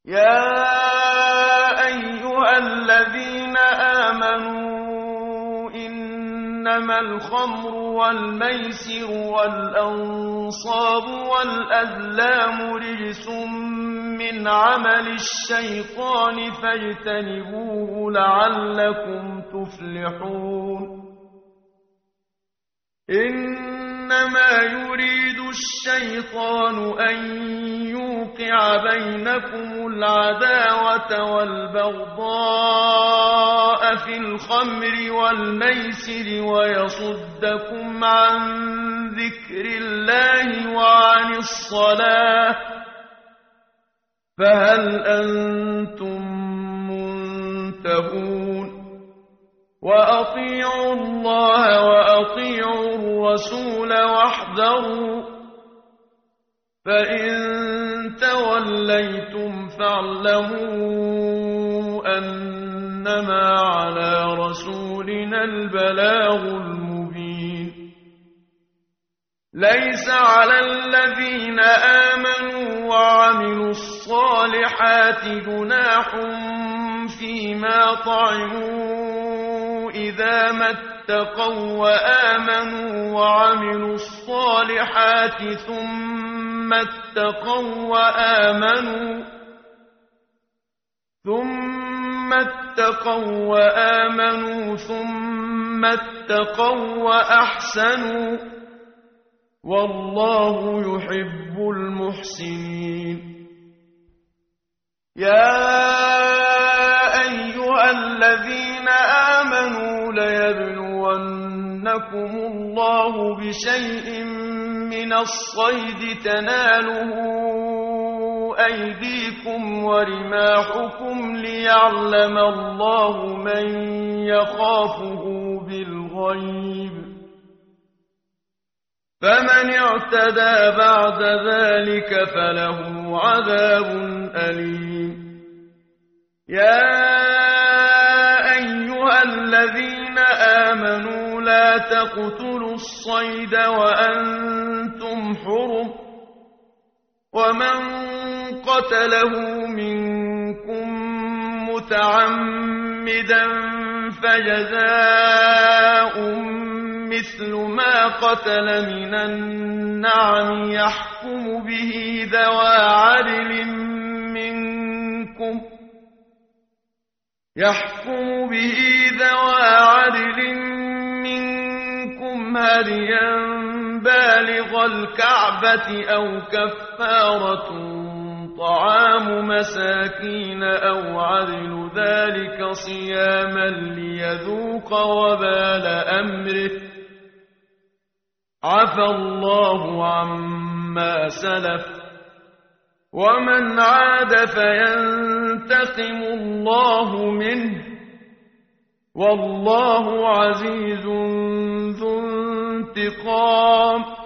يا أيها الذين آمنوا إنما الخمر والميسر والأنصاب والأزلام رجس من عمل الشيطان فاجتنبوه لعلكم تفلحون إنما يريد الشيطان أن يوقع بينكم العداوة والبغضاء في الخمر والميسر ويصدكم عن ذكر الله وعن الصلاة فهل أنتم منتهون وأطيعوا الله وأطيعوا الرسول واحذروا فإن توليتم فاعلموا أنما على رسولنا البلاغ المبين ليس على الذين آمنوا وعملوا الصالحات جناح فيما طعموا إذا ما اتقوا وآمنوا وعملوا الصالحات ثم اتقوا وآمنوا ثم اتقوا وأحسنوا والله يحب المحسنين يا أيها الذين آمنوا ليبلونكم الله بشيء من الصيد تناله أيديكم ورماحكم ليعلم الله من يخافه بالغيب فمن اعتدى بعد ذلك فله عذاب أليم يا أيها الذين آمنوا لا تقتلوا الصيد وأنتم حرم ومن قتله منكم متعمدا فجزاء مثل ما قتل من النعم يحكم به ذوى عدل منكم هديا بالغ الكعبة أو كفارة طعام مساكين أو عدل ذلك صياما ليذوق وبال أمره عفى الله عما سلف ومن عاد فينتقم الله منه والله عزيز ذو انتقام